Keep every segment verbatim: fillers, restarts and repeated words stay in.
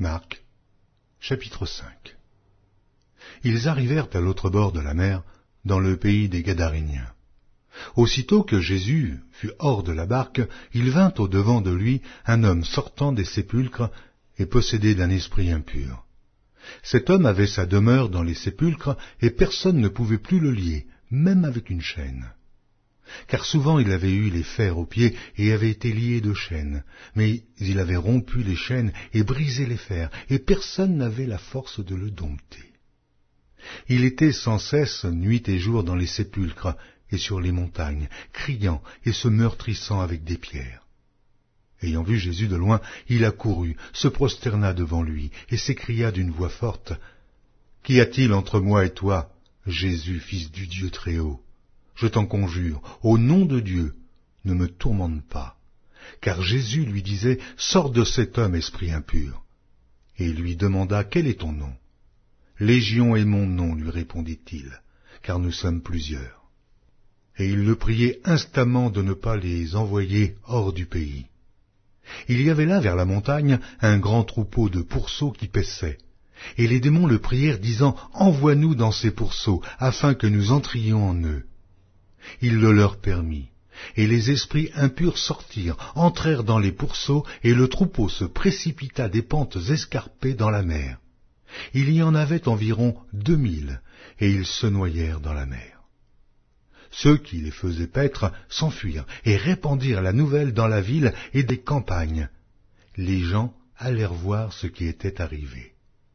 Marc, chapitre cinq. Ils arrivèrent à l'autre bord de la mer, dans le pays des Gadaréniens. Aussitôt que Jésus fut hors de la barque, il vint au-devant de lui un homme sortant des sépulcres et possédé d'un esprit impur. Cet homme avait sa demeure dans les sépulcres, et personne ne pouvait plus le lier, même avec une chaîne. Car souvent il avait eu les fers aux pieds et avait été lié de chaînes, mais il avait rompu les chaînes et brisé les fers, et personne n'avait la force de le dompter. Il était sans cesse nuit et jour dans les sépulcres et sur les montagnes, criant et se meurtrissant avec des pierres. Ayant vu Jésus de loin, il accourut, se prosterna devant lui, et s'écria d'une voix forte, « Qu'y a-t-il entre moi et toi, Jésus, fils du Dieu Très-Haut ? Je t'en conjure, au nom de Dieu, ne me tourmente pas. » Car Jésus lui disait, « Sors de cet homme, esprit impur. » Et il lui demanda, « Quel est ton nom ?» ?»« Légion est mon nom, lui répondit-il, car nous sommes plusieurs. » Et il le priait instamment de ne pas les envoyer hors du pays. Il y avait là, vers la montagne, un grand troupeau de pourceaux qui paissaient. Et les démons le prièrent, disant, « Envoie-nous dans ces pourceaux, afin que nous entrions en eux. » Il le leur permit, et les esprits impurs sortirent, entrèrent dans les pourceaux, et le troupeau se précipita des pentes escarpées dans la mer. Il y en avait environ deux mille, et ils se noyèrent dans la mer. Ceux qui les faisaient paître s'enfuirent et répandirent la nouvelle dans la ville et des campagnes. Les gens allèrent voir ce qui était arrivé.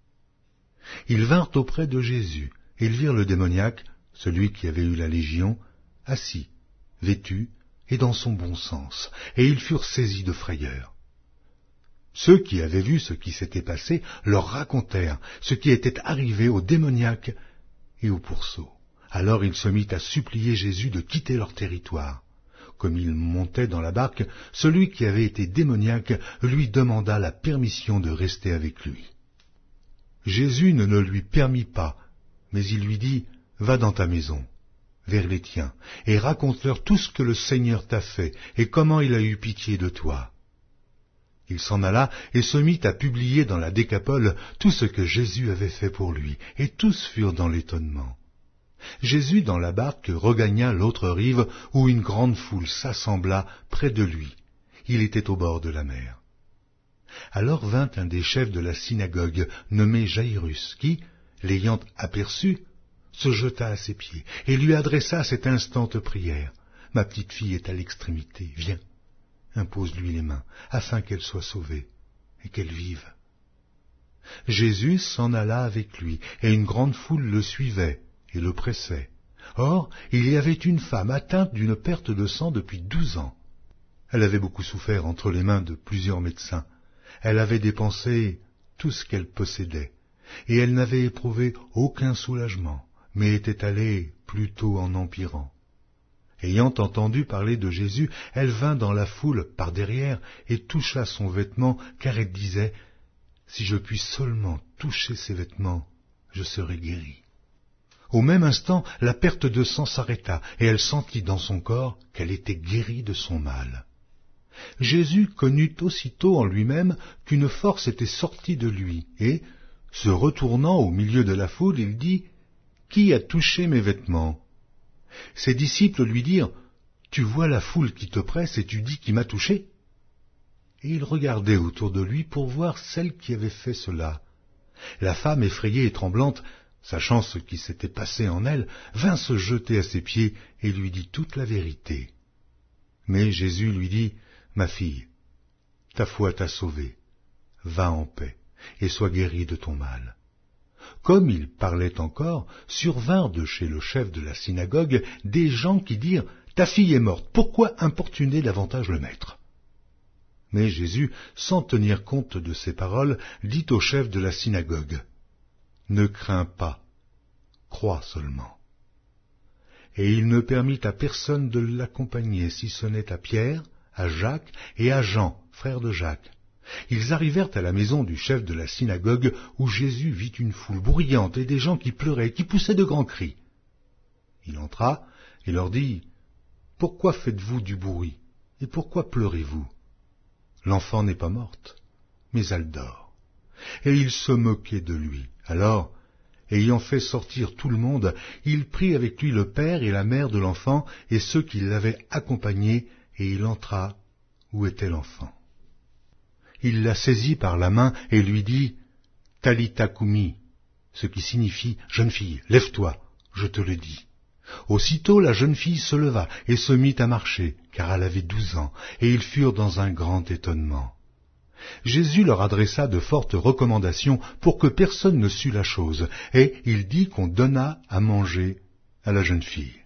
Ils vinrent auprès de Jésus, et ils virent le démoniaque, celui qui avait eu la légion, assis, vêtu et dans son bon sens, et ils furent saisis de frayeur. Ceux qui avaient vu ce qui s'était passé leur racontèrent ce qui était arrivé au démoniaque et au pourceau. Alors il se mit à supplier Jésus de quitter leur territoire. Comme il montait dans la barque, celui qui avait été démoniaque lui demanda la permission de rester avec lui. Jésus ne le lui permit pas, mais il lui dit, « Va dans ta maison, vers les tiens, et raconte-leur tout ce que le Seigneur t'a fait, et comment il a eu pitié de toi. » Il s'en alla et se mit à publier dans la Décapole tout ce que Jésus avait fait pour lui, et tous furent dans l'étonnement. Jésus, dans la barque, regagna l'autre rive, où une grande foule s'assembla près de lui. Il était au bord de la mer. Alors vint un des chefs de la synagogue, nommé Jaïrus, qui, l'ayant aperçu, se jeta à ses pieds, et lui adressa cette instante prière. « Ma petite fille est à l'extrémité, viens, impose-lui les mains, afin qu'elle soit sauvée, et qu'elle vive. » Jésus s'en alla avec lui, et une grande foule le suivait, et le pressait. Or, il y avait une femme atteinte d'une perte de sang depuis douze ans. Elle avait beaucoup souffert entre les mains de plusieurs médecins. Elle avait dépensé tout ce qu'elle possédait, et elle n'avait éprouvé aucun soulagement, mais était allée plutôt en empirant. Ayant entendu parler de Jésus, elle vint dans la foule par derrière et toucha son vêtement, car elle disait, « Si je puis seulement toucher ses vêtements, je serai guérie. » Au même instant, la perte de sang s'arrêta, et elle sentit dans son corps qu'elle était guérie de son mal. Jésus connut aussitôt en lui-même qu'une force était sortie de lui, et, se retournant au milieu de la foule, il dit, « Qui a touché mes vêtements ?» Ses disciples lui dirent, « Tu vois la foule qui te presse, et tu dis qui m'a touché ?» Et il regardait autour de lui pour voir celle qui avait fait cela. La femme, effrayée et tremblante, sachant ce qui s'était passé en elle, vint se jeter à ses pieds et lui dit toute la vérité. Mais Jésus lui dit, « Ma fille, ta foi t'a sauvée, va en paix, et sois guérie de ton mal. » Comme il parlait encore, survinrent de chez le chef de la synagogue des gens qui dirent, « Ta fille est morte, pourquoi importuner davantage le maître ?» Mais Jésus, sans tenir compte de ces paroles, dit au chef de la synagogue, « Ne crains pas, crois seulement. » Et il ne permit à personne de l'accompagner, si ce n'est à Pierre, à Jacques et à Jean, frère de Jacques. Ils arrivèrent à la maison du chef de la synagogue, où Jésus vit une foule bruyante et des gens qui pleuraient, qui poussaient de grands cris. Il entra et leur dit, « Pourquoi faites-vous du bruit, et pourquoi pleurez-vous ? L'enfant n'est pas morte, mais elle dort. » et ils se moquaient de lui. Alors, ayant fait sortir tout le monde, il prit avec lui le père et la mère de l'enfant et ceux qui l'avaient accompagné, et il entra où était l'enfant. Il la saisit par la main et lui dit « Talitha koumi », ce qui signifie « Jeune fille, lève-toi, je te le dis ». Aussitôt la jeune fille se leva et se mit à marcher, car elle avait douze ans, et ils furent dans un grand étonnement. Jésus leur adressa de fortes recommandations pour que personne ne sût la chose, et il dit qu'on donnât à manger à la jeune fille.